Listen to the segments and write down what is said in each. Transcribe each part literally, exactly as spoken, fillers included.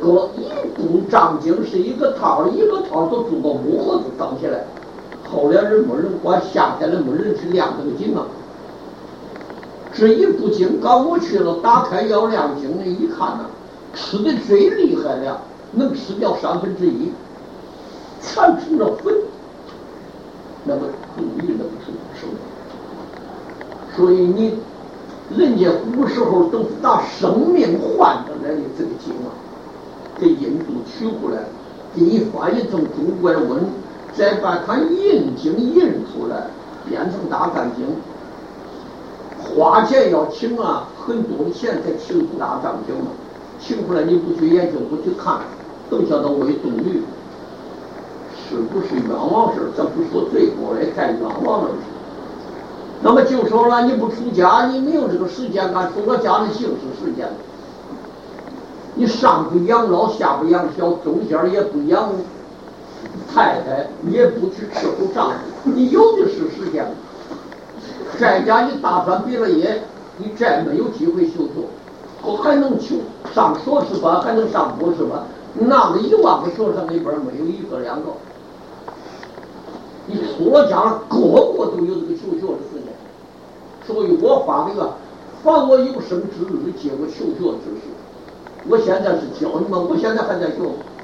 个一部张经是一个套，一个套都做个木盒子装起来。后来人没人管，夏天的没人去量这个经啊。这一部经刚我去了，打开要量经的一看呢、啊，吃的最厉害了，能吃掉三分之一，全成了粉。那个终于那个是什么？所以你人家古时候都是拿生命换的来的这个经啊，给印度取过来，给你翻译成中国文，再把它印经印出来，变成大藏经。花钱要请啊，很多的钱才请出大藏经嘛。请出来你不去研究，不去看，都叫做为动律，是不是冤枉事？咱不说罪过来，干冤枉的事。那么就说了，你不出家，你没有这个时间干，出了家的形式时间。你上不养老，下不养小，中间也不养太太，也不去伺候丈夫，你有的是时间。在家你打算毕了业，你再没有机会修学，我还能求上硕士班，还能上博士班，那个一万个学生里边没有一个两个。你出了家了，个个都有这个求学的时间，所以我发这个，凡我有生之日，皆我求学之事。我现在是教你们，我现在还在学。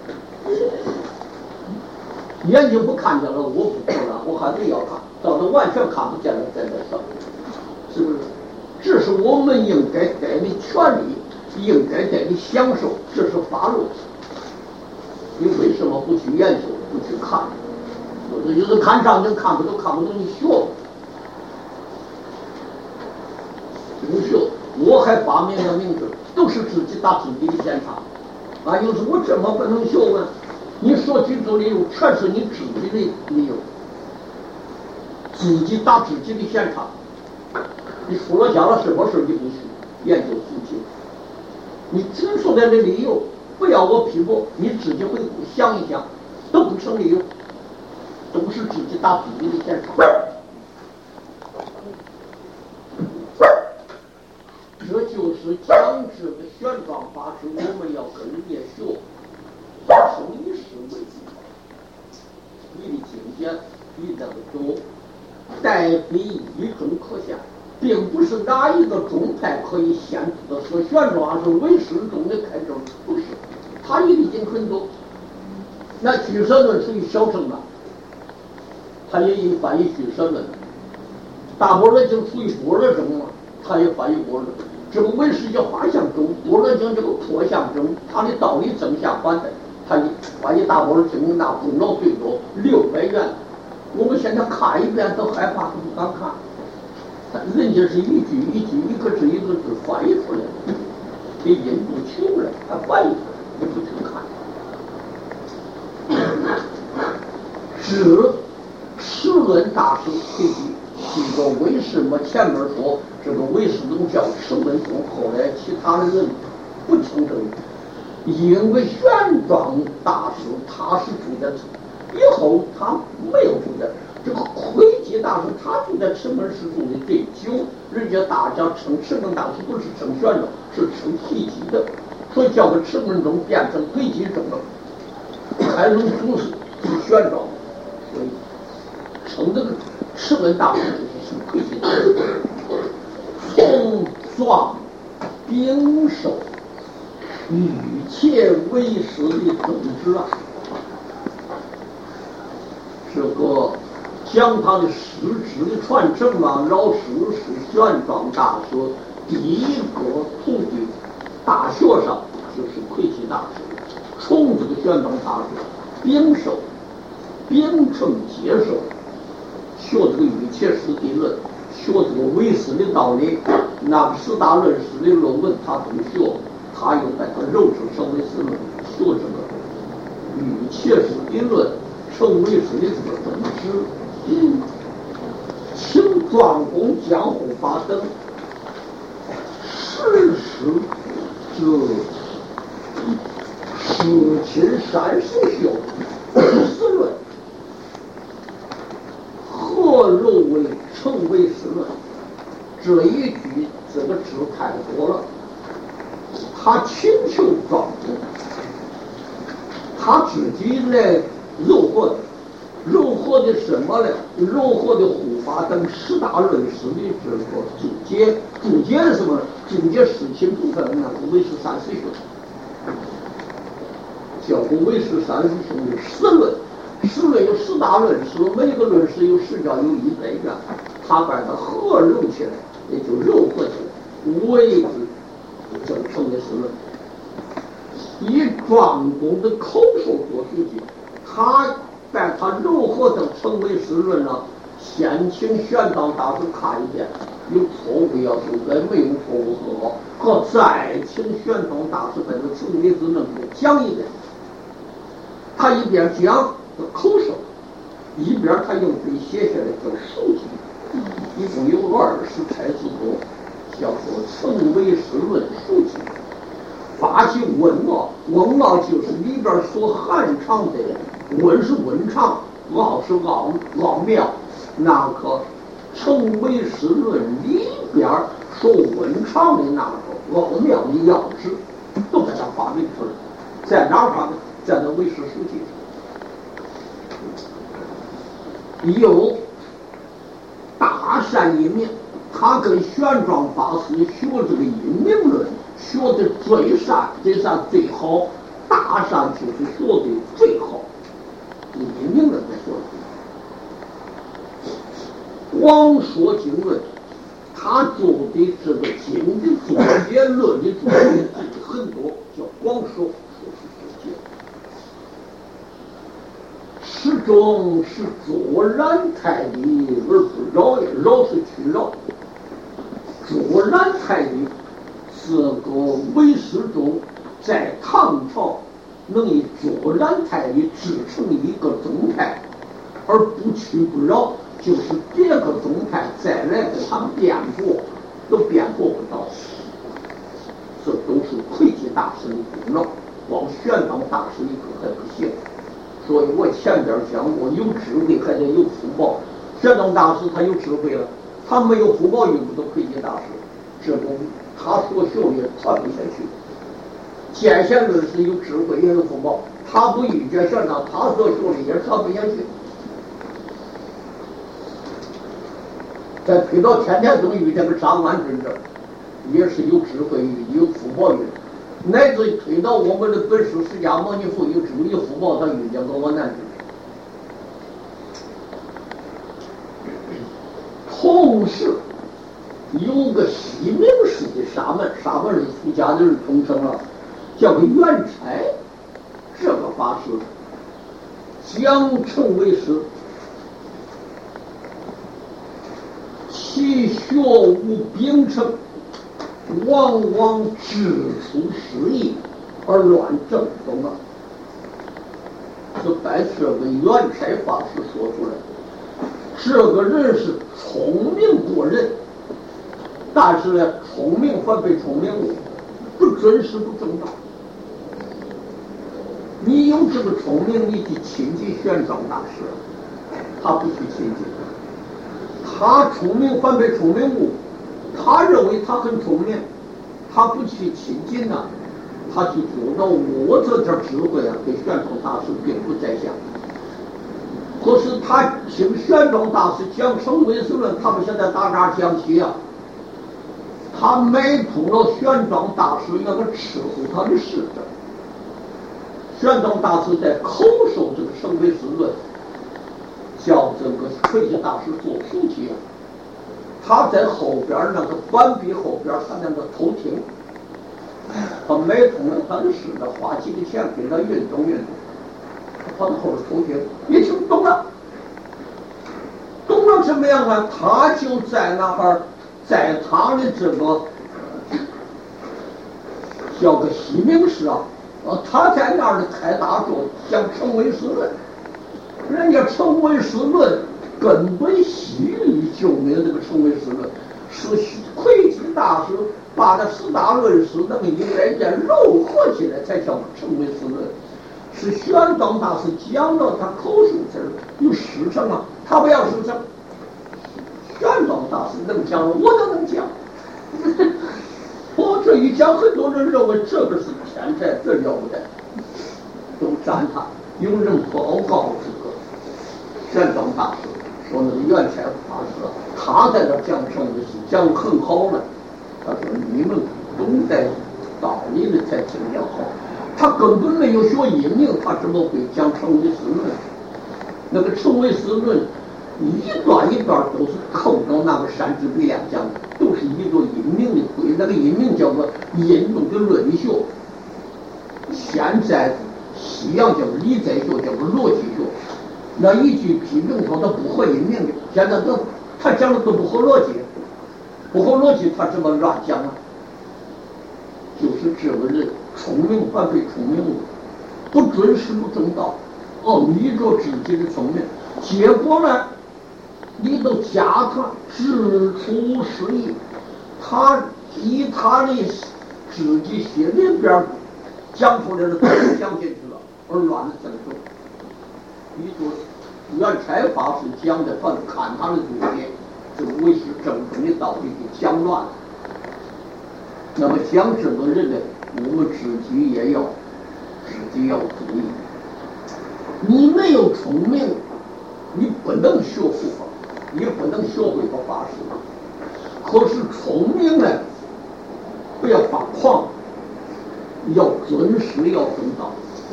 眼睛不看见了，我不看了，我还得要看，到时完全看不见了再来上，是不是？这是我们应该得的权利，应该得的享受，这是法律。你为什么不去研究，不去看？我这就是看上经看不懂，看不懂你学，不学。我还发明了名字，都是自己打自己的检查。啊，有时我怎么不能学问？你说几种理由，全是你自己的理由，自己打自己的检查。你出了家了，什么事你不去研究自己？你提出来的理由，不要我批驳，你自己回顾想一想，都不成理由，都是自己打自己的检查。这就是讲这个玄奘法师，我们要跟人家学，从以事为主，你的境界比那个多，代比一中可下，并不是哪一个宗派可以限制的说玄奘是唯识中的开证，不是，他已经很多。那俱舍论属于小乘吧，他也有翻译俱舍论，大般若经属于般若中嘛，他也翻译般若。这个唯识叫法相中，般若经这个破相中，它的道理正相反的。他翻译大般若经那功劳最多，六百元。我们现在看一遍都害怕，都不敢看。人家是一句一句，一个字一个字翻译出来的，给印度求来，还翻译出来，你不去看。是释论大师提及这个唯识嘛，前面说这个唯识宗叫释论宗，后来其他的人不承认，因为玄奘大师他是住在以后他没有住在这个窥基大师，他住在赤门寺住的最久，人家大家称赤门大师不是称玄奘，是称窥基的，所以叫个赤门宗变成窥基宗了。开宗祖师是玄奘，所以称这个赤门大师就是窥基大师。从壮兵守与切为师的宗旨啊，这个讲他的师职的传承啊，老师是玄奘大师第一个徒弟，大学上就是窥基大师，从这个玄奘大师兵守兵称接受，学这个与切师地论，学这个唯识的道理，那个十大论师的论文他都学，他又把它揉成成唯识论，学这个与切师地论，成唯识的这个本质。嗯，请庄公江护法等实施这世亲善术修思论，何如为成唯识论？这一句这个字太多了，他请求庄公他自己来柔和的，柔和的什么呢？柔和的护法等十大论师的这个注解，注解的什么？注解事情部分那个唯识三师兄，叫过唯识三师兄的十论，十论有十大论师，每个论师有十教有一百卷，他把它合揉起来，也就柔和起来，为之就成为十论。以庄公的口授做书记，他把他柔和的成为十论了。先请玄奘大师看一遍，有错误要修改，没有错误和好，和再请玄奘大师把这成为十论给讲一遍。他一边讲口授，一边他用笔写下来叫书记，一共有二十开之多，叫做成为十论书记。发起问奥，问奥就是里边说汉长的，问是问长，奥是奥奥妙，那个成为十论里边说问长的那个奥妙的要旨，都在那发明出来，在哪儿发明？在那唯识书记上。有大善一名，他跟玄奘法师学这个因明论。学的最善，这善最好，大善就是学的最好。你明了再说。光说经论，他做的这个经的注解论的注解很多，叫光说，说是注解。始终是坐然太理而不扰也，扰是去扰，坐然太理。这个唯识中，在唐朝能以坐然太理制成一个宗派，而不屈不挠，就是别个宗派再来给他们辩驳，都辩驳不到。这都是魁吉大师的功劳，光玄奘大师一个还不行。所以我前边讲过，有智慧还得有福报。玄奘大师他有智慧了，他没有福报，遇不得魁吉大师。这种他所学也传不下去。见贤论是有智慧也有福报，他不遇见玄奘，他所学的也传不下去。再推到天天宗遇见个张安真正，也是有智慧遇有福报遇，乃至推到我们的本师释迦牟尼佛有智慧有福报，他遇见个我难真。同时有个西明寺的沙门，沙门是出家的人统称了，叫个圆差。这个法师将成为师，其学无秉承，往往指出失意而乱正懂了。是把这个圆差法师说出来。这个人是聪明过人，但是呢，聪明反被聪明误，不准时不正道。你有这个聪明，你去亲近玄奘大师，他不去亲近。他聪明反被聪明误，他认为他很聪明，他不去亲近呢、啊，他去做到我这点智慧啊，跟玄奘大师并不在相。可是他听玄奘大师讲成唯识论，他们现在大家讲起啊，他买通了玄奘大师那个伺候他的使者。玄奘大师在口授这个成唯识论，叫这个魁吉大师做书记，他在后边那个板壁后边，他那个偷听，他买通了他的使者，花几个钱给他运动运动。他后边偷听，一听懂了，懂了怎么样啊？他就在那儿，在他的这个叫个西明寺啊，啊，他在那儿的开大座讲成唯识论，人家成唯识论根本西域就没有这个成唯识论，是魁吉大师把那十大论师那么一来件糅合起来才叫成唯识论。是玄奘大师讲了他口述词儿有师承啊，他不要师承，玄奘大师能讲我都能讲。我这一讲，很多人认为这个是天才，这了不得，都沾赞他，有人报告这个玄奘大师说那个圆才法师他在这讲圣的是讲很好了，他说你们懂得道理的才听得好，他根本没有学英明，他怎么会讲成唯识论？那个成唯识论一段一段都是扣到那个山之比量讲的，都是一个阴明的规，那个阴明叫做应用的论理学。现在西洋叫理在学，叫做逻辑学。那一句批评说他不合阴明的，现在都他讲的都不合逻辑，不合逻辑他怎么乱讲啊？就是这个人聪明反被聪明误，不遵师不正道，哦，迷着自己的聪明，结果呢，你都加他指出失意，他以他的自己心里边讲出来的都讲进去了，而乱了整个。你说圆才法师讲的，反正看他的注解，这个唯识正宗的道理给讲乱了。那么讲这个人呢，我们自己也要自己要注意。你没有聪明，你不能学佛法，也不能学会个法师。可是聪明呢，不要发狂，要尊师要尊道。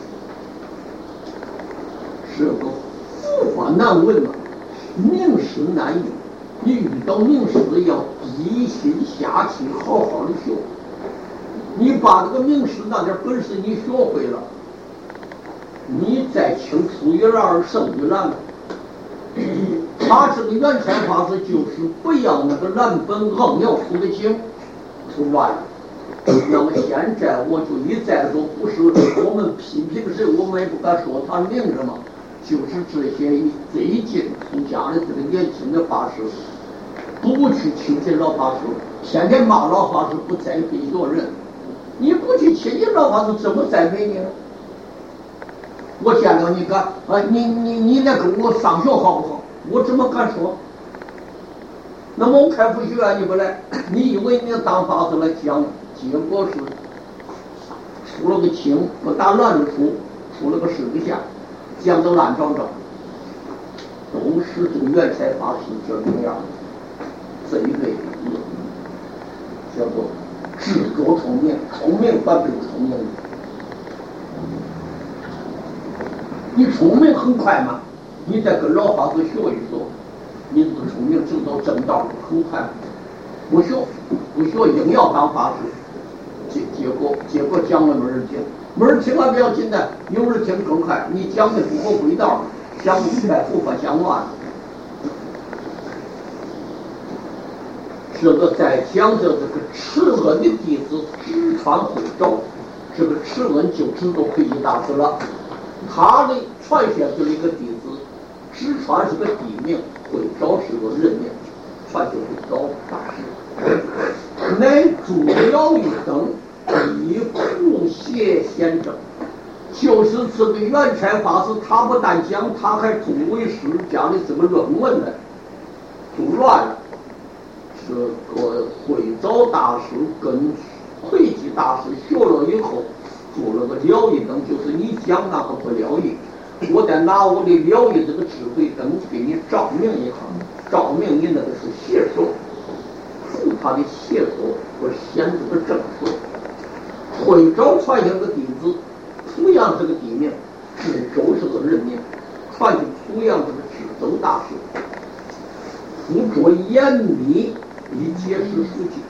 这个佛法难问嘛，名师难遇。你遇到名师要低心下气，好好的学。你把这个名师那点本事你学会了，你再请出于然而胜于蓝。他这个圆才法师就是不要那个蓝本硬要出的经出乱了。那么现在我就一再说，不是我们批评谁，我们也不敢说他明着嘛，就是这些最近出家的这个年轻的法师，不去亲近老法师，天天骂老法师不栽培做人。你不去亲近老法师，怎么栽培你呢？我见到你敢啊，你你你来跟我上学好不好？我怎么敢说？那么我开佛学院你不来，你以为你当法师来讲，结果是出了个清，不打乱着出，出了个十个下，讲的乱糟糟，都是这个圆才法师这样这一类的，叫做自作聪明，聪明反被聪明。你聪明很快吗？你再跟老法师学一学，你这个聪明知道正道很快。不学不学硬要当法师，结结果结果讲了没人听，没人听还不要紧的，有人听更快。你讲的不合轨道，讲明白佛法讲乱。这个在讲的这个赤恩的弟子直传回照，这个赤恩就知道慧济大师了。他的传下去的一个弟子，直传是个地名，慧照是个人名，传就慧照大师。乃主要一等以护邪先生，就是这个圆才法师，他不但讲，他还中为师讲的这个论文呢，就乱了。这个慧照大师跟慧济大师学了以后，做了个了义灯，就是你讲那个不了义，我得拿我的了义这个智慧灯给你照明一下，照明你那个是邪说，助他的邪说和显这个正说。慧照传下个弟子，同样这个地名，智周是个人名，传去同样这个智周大师，辅佐严密以解释书籍。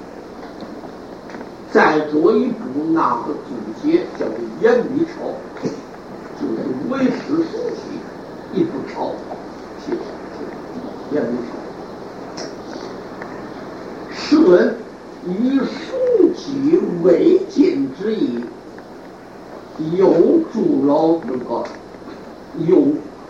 再做一部那个注解叫做严密抄，就是唯识书籍一部抄，写严密抄。是人与书籍未尽之意，又助老这个又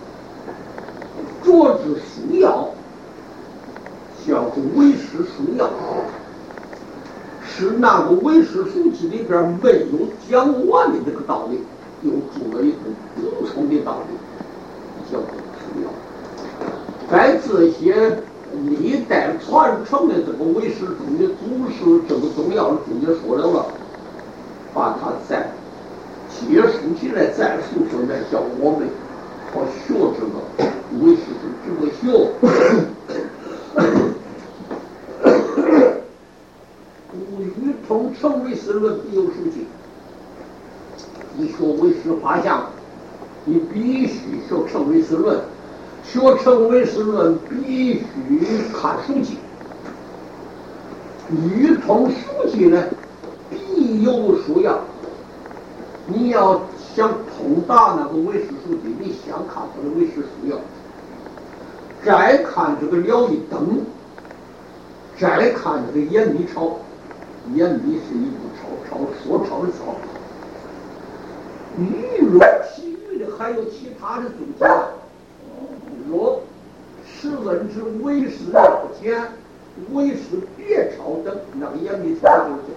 着之书要，叫做唯识书要。是那个唯识书籍里边没有讲完的这个道理，又注了一个补充的道理，叫做书要。在这些历代传承的这个唯识中的祖师这个重要的注解说了了，把它在解释竖起来再述说来叫我们好学这个为师这么学。古语通称为师论必有书记，你学为师画像，你必须学成为师论，学成为师论必须看书籍。语通书籍呢，必有书要。你要想通达那个为师书籍，你先看他的为师书要，再看这个了一灯，再看这个严密抄。严密是一部抄，抄说抄的抄。语若其余的还有其他的注解，若是问之为师要简、为师别抄等，那个严密抄就就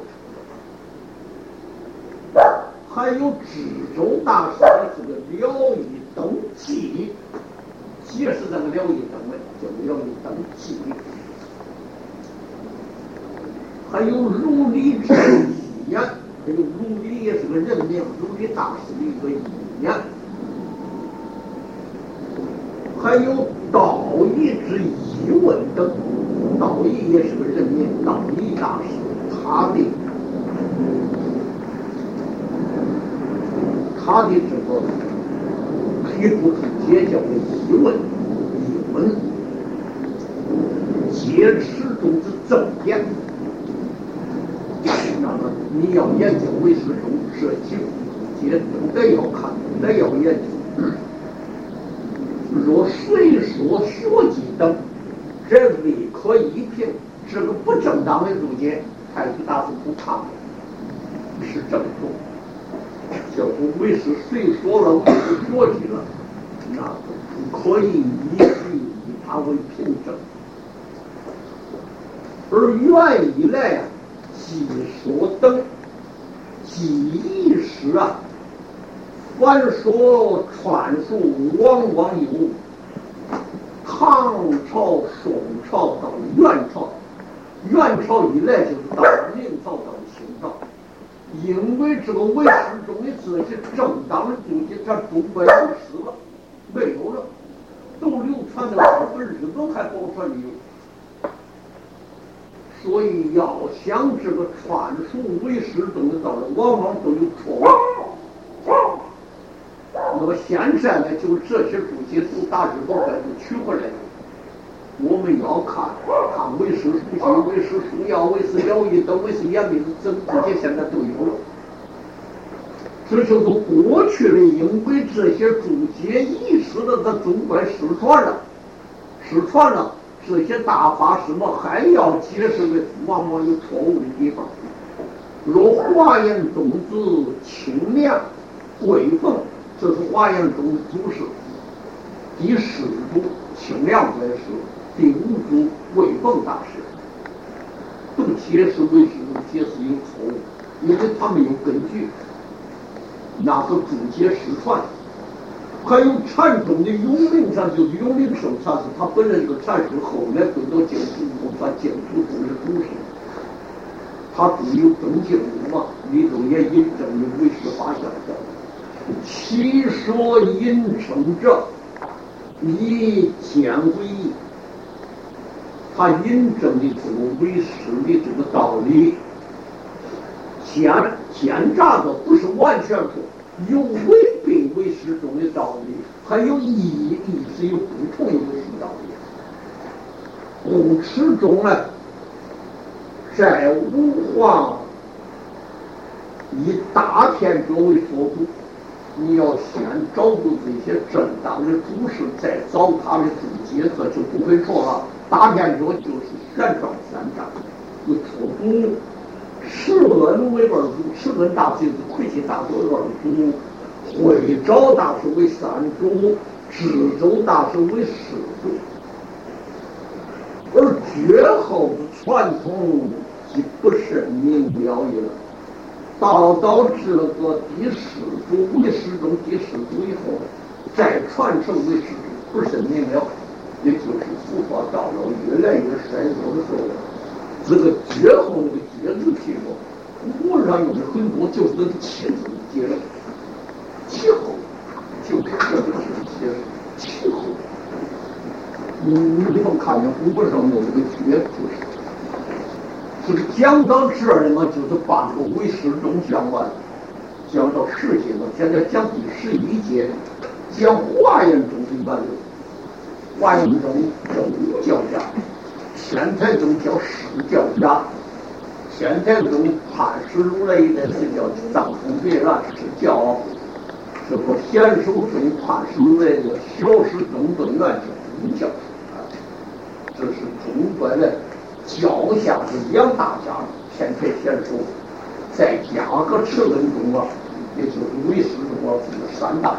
成了。还有知州大师的这个了义登记，解释这个了义登的，叫了义登记。还有如理之意言，这个如理也是个人名，如理大师的一个意言。还有道义之疑问等，道义也是个人名，道义大师他的他的这个提出出结交的疑问，疑问皆始终之正言。那么你要研究为师中这几注解都得要看，都得要研究。若随说学籍等，这未可一评。这个不正当的注解，太祖大师不看的，是正宗。叫做为师随说了，为师学籍了，那不可以以以他为凭证。而原以来啊，记说等记忆时啊，凡说传述往往有唐朝、宋朝到元朝，元朝以来就是到明朝到清朝。因为这个为师中的这些正当的注解，它都被流失了，没有了，都流传到日本，日本还保存着有。所以要想这个传述为师中的道理，往往都有错误。那么现在呢，就这些注解从大日本开始取回来的。我们要看看为师书记、为师书要、为师了义等、为师严密这这些现在都有了。这就是过去的，因为这些注解遗失的，它总归失传了，失传了。这些大法师们还要解释的，往往有错误的地方。若华严宗之清凉贵凤，这是华严宗的祖师，第十祖清凉为师，第五祖贵凤大师，这个解释为师这个解释有错误，因为他没有根据，那个注解失传。还有禅宗的永明禅，就是永明圣禅师，他本来是个禅师，后来归到净土宗，他净土宗的祖师，他都有正经悟嘛，里头也印证了为师法相的。其说印证者，以见为义，他印证的这个为师的这个道理，见见诈的不是完全错。有违背为师中的道理，还有意义是有不同的为师道理。古池中呢，在五皇以大天者为所主，你要先找出这些正当的主事，再找他的注解，这就不会错了。大天者就是玄奘三藏，有错主。释恩为二祖，释恩大师是魁气大师为二祖，慧昭大师为三祖，智州大师为四祖。而绝后的传统即不甚明了也了。到到这个第十祖为师中第十祖以后，再传承为师祖不甚明了，也就是佛法道了越来越衰弱的时候。这个绝后那个绝字题目，古上用的很多，就是这个切字解了。 你你们看见古本上有这个绝注释，这个讲到这儿嘛，就是把这个唯识宗讲完，讲到十节了，现在讲第十一节，讲华严宗的一般人，华严宗宗教家，天台宗叫释教家，天台宗判释如来的是叫藏通别然释教，这个显首宗判释如来的小释宗本愿是宗教。这是中国的脚下的两大家，天台显首，再加个持文宗啊，也就是唯识宗啊，这三大家。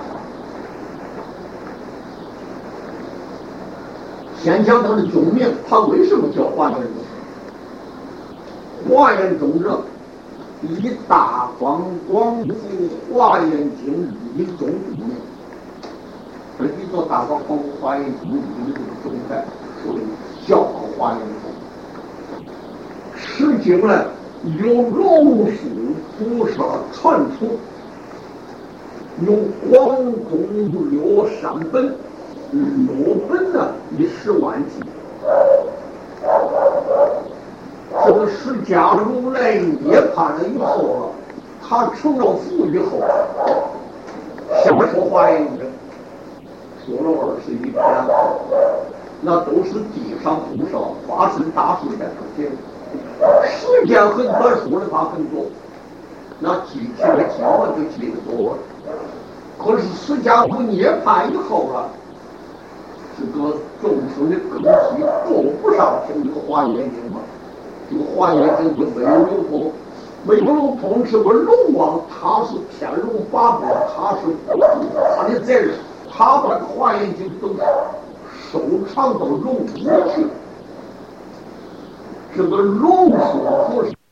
先讲他的宗名，他为什么叫华严宗？华严宗者，以大方广佛华严经一宗之名。这一座大方广佛华严经一宗宗派。叫华严宗，释经呢由龙树菩萨传出，由黄公六山本，六本呢以十万计。这个释迦如来涅槃了以后啊，他成了佛以后，先说华严经，说了二十一篇。那都是地上菩萨发生大事在中间，时间很短，说的话很多，那记起来经文就记得多了。可是释迦牟涅槃以后啊，这个众生的根基够不上听这个华严经嘛，这个华严经就没有流通，没有流通是个龙王，他是天龙八部，他是他的责任，他把华严经都收藏到龙里去，这个龙树菩萨